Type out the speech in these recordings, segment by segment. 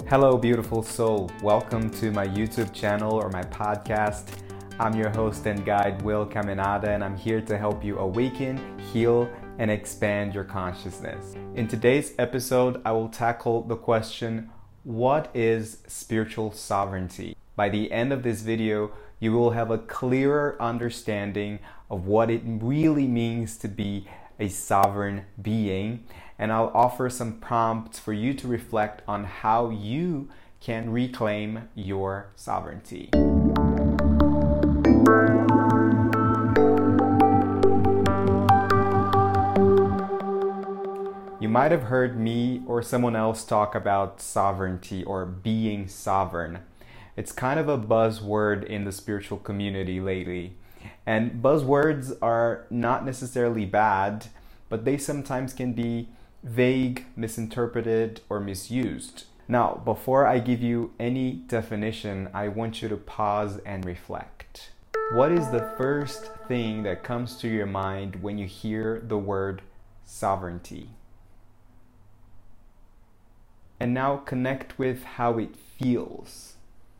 Hello, beautiful soul. Welcome to my YouTube channel or my podcast. I'm your host and guide, Will Caminada, and I'm here to help you awaken, heal, and expand your consciousness. In today's episode, I will tackle the question, what is spiritual sovereignty? By the end of this video, you will have a clearer understanding of what it really means to be a sovereign being, and I'll offer some prompts for you to reflect on how you can reclaim your sovereignty. You might have heard me or someone else talk about sovereignty or being sovereign. It's kind of a buzzword in the spiritual community lately. And buzzwords are not necessarily bad, but they sometimes can be vague, misinterpreted, or misused. Now, before I give you any definition, I want you to pause and reflect. What is the first thing that comes to your mind when you hear the word sovereignty? And now connect with how it feels.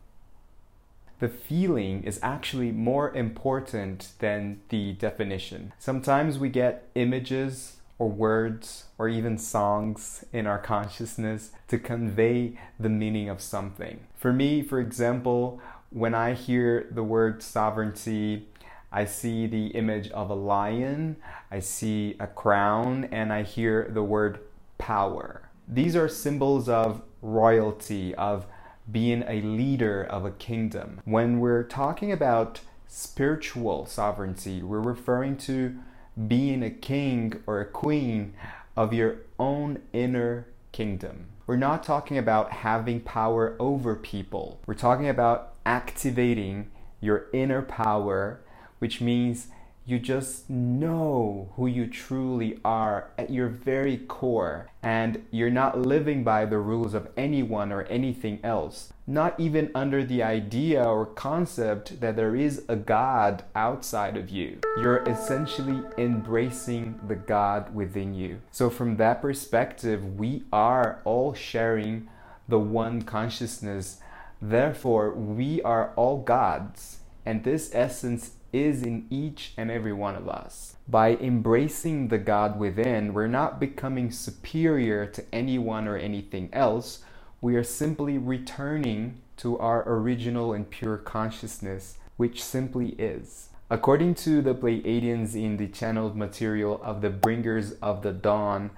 The feeling is actually more important than the definition. Sometimes we get images or words or even songs in our consciousness to convey the meaning of something. For me, for example, when I hear the word sovereignty, I see the image of a lion, I see a crown, and I hear the word power. These are symbols of royalty, of being a leader of a kingdom. When we're talking about spiritual sovereignty, we're referring to being a king or a queen of your own inner kingdom. We're not talking about having power over people. We're talking about activating your inner power, which means you just know who you truly are at your very core, and you're not living by the rules of anyone or anything else, not even under the idea or concept that there is a God outside of you. You're essentially embracing the God within you. So from that perspective, we are all sharing the one consciousness. Therefore, we are all gods, and this essence is in each and every one of us. By embracing the God within, we're not becoming superior to anyone or anything else. We are simply returning to our original and pure consciousness, which simply is. According to the Pleiadians in the channeled material of the Bringers of the Dawn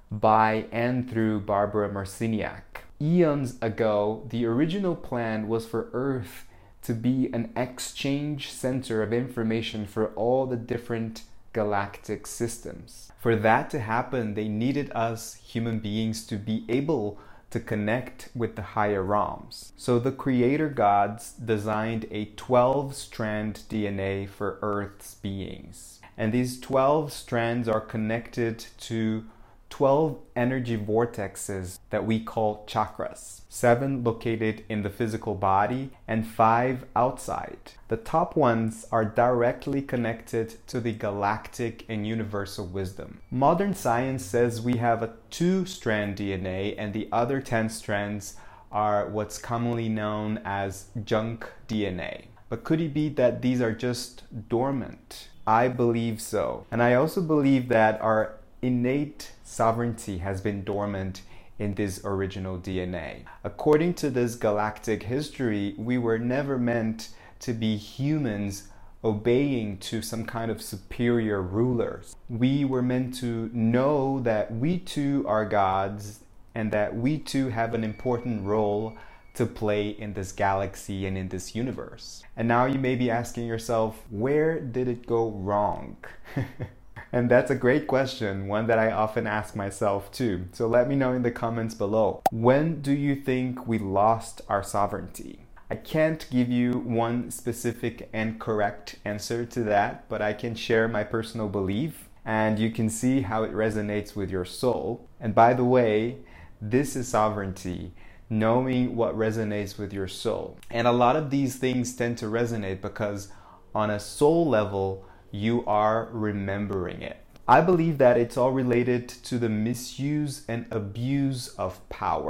by and through Barbara Marciniak, eons ago, the original plan was for Earth to be an exchange center of information for all the different galactic systems. For that to happen, they needed us human beings to be able to connect with the higher realms. So the creator gods designed a 12-strand DNA for Earth's beings. And these 12 strands are connected to 12 energy vortexes that we call chakras, 7 located in the physical body and 5 outside. The top ones are directly connected to the galactic and universal wisdom. Modern science says we have a 2-strand DNA, and the other 10 strands are what's commonly known as junk DNA. But could it be that these are just dormant? I believe so. And I also believe that our innate sovereignty has been dormant in this original DNA. According to this galactic history, we were never meant to be humans obeying to some kind of superior rulers. We were meant to know that we too are gods and that we too have an important role to play in this galaxy and in this universe. And now you may be asking yourself, where did it go wrong? And that's a great question, one that I often ask myself too. So let me know in the comments below. When do you think we lost our sovereignty? I can't give you one specific and correct answer to that, but I can share my personal belief, and you can see how it resonates with your soul. And by the way, this is sovereignty, knowing what resonates with your soul. And a lot of these things tend to resonate because on a soul level, you are remembering it. I believe that it's all related to the misuse and abuse of power.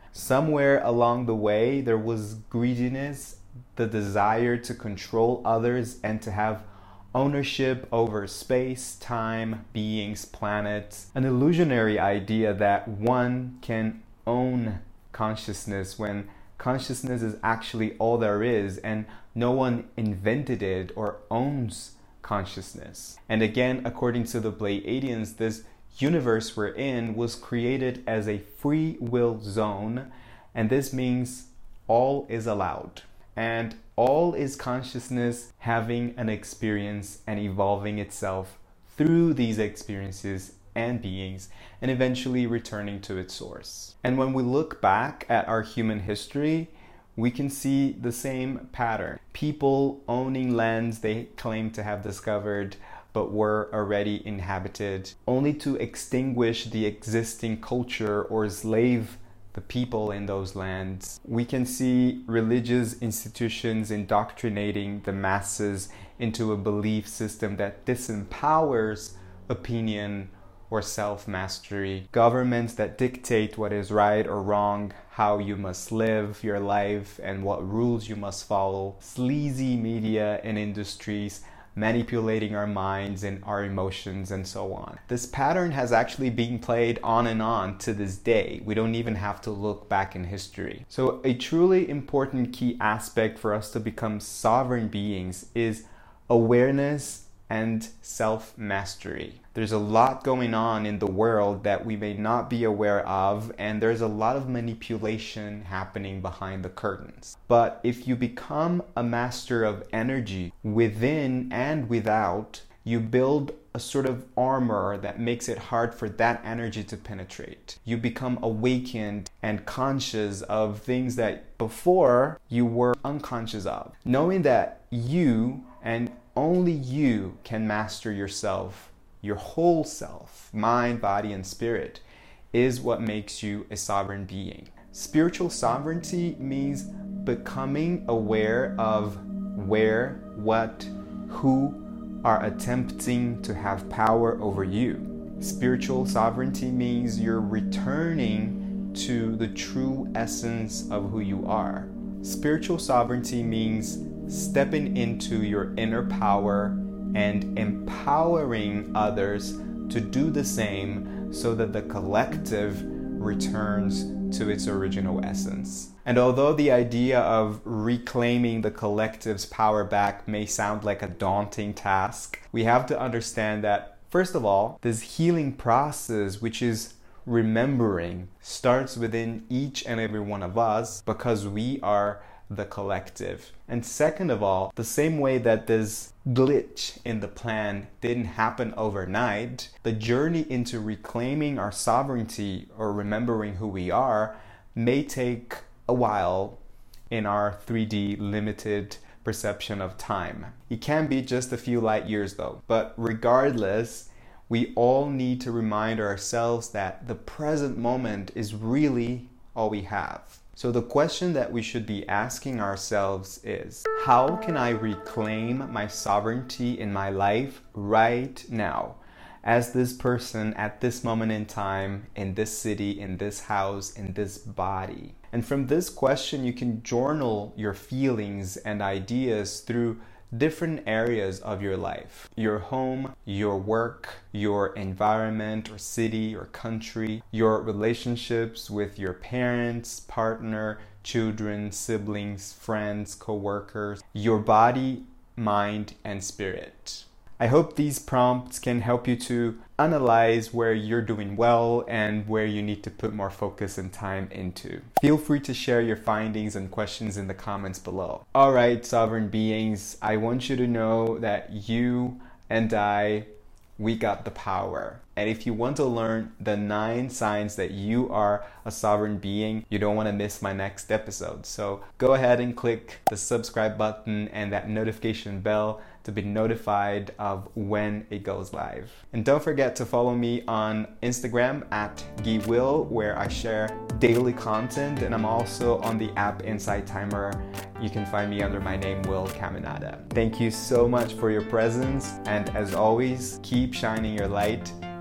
Somewhere along the way, there was greediness, the desire to control others and to have ownership over space, time, beings, planets. An illusionary idea that one can own consciousness when consciousness is actually all there is and no one invented it or owns consciousness. And again, according to the Pleiadians, this universe we're in was created as a free will zone, and this means all is allowed. And all is consciousness having an experience and evolving itself through these experiences and beings, and eventually returning to its source. And when we look back at our human history, we can see the same pattern. People owning lands they claim to have discovered but were already inhabited, only to extinguish the existing culture or slave the people in those lands. We can see religious institutions indoctrinating the masses into a belief system that disempowers opinion or self-mastery. Governments that dictate what is right or wrong, how you must live your life, and what rules you must follow. Sleazy media and industries manipulating our minds and our emotions and so on. This pattern has actually been played on and on to this day. We don't even have to look back in history. So a truly important key aspect for us to become sovereign beings is awareness and self-mastery. There's a lot going on in the world that we may not be aware of, and there's a lot of manipulation happening behind the curtains. But if you become a master of energy within and without, you build a sort of armor that makes it hard for that energy to penetrate. You become awakened and conscious of things that before you were unconscious of. Knowing that you and only you can master yourself, your whole self, mind, body, and spirit, is what makes you a sovereign being. Spiritual sovereignty means becoming aware of where, what, who are attempting to have power over you. Spiritual sovereignty means you're returning to the true essence of who you are. Spiritual sovereignty means stepping into your inner power and empowering others to do the same so that the collective returns to its original essence. And although the idea of reclaiming the collective's power back may sound like a daunting task, we have to understand that, first of all, this healing process, which is remembering, starts within each and every one of us because we are the collective. And second of all, the same way that this glitch in the plan didn't happen overnight, the journey into reclaiming our sovereignty or remembering who we are may take a while in our 3D limited perception of time. It can be just a few light years though. But regardless, we all need to remind ourselves that the present moment is really all we have. So the question that we should be asking ourselves is, how can I reclaim my sovereignty in my life right now? As this person at this moment in time, in this city, in this house, in this body. And from this question, you can journal your feelings and ideas through different areas of your life. Your home, your work, your environment or city or country, your relationships with your parents, partner, children, siblings, friends, co-workers, your body, mind, and spirit. I hope these prompts can help you to analyze where you're doing well and where you need to put more focus and time into. Feel free to share your findings and questions in the comments below. All right, sovereign beings, I want you to know that you and I, we got the power. And if you want to learn the 9 signs that you are a sovereign being, you don't want to miss my next episode. So go ahead and click the subscribe button and that notification bell to be notified of when it goes live. And don't forget to follow me on Instagram at GuyWill, where I share daily content, and I'm also on the app Insight Timer. You can find me under my name, Will Caminada. Thank you so much for your presence, and as always, keep shining your light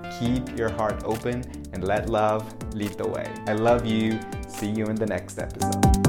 keep your heart open and let love lead the way. I love you. See you in the next episode.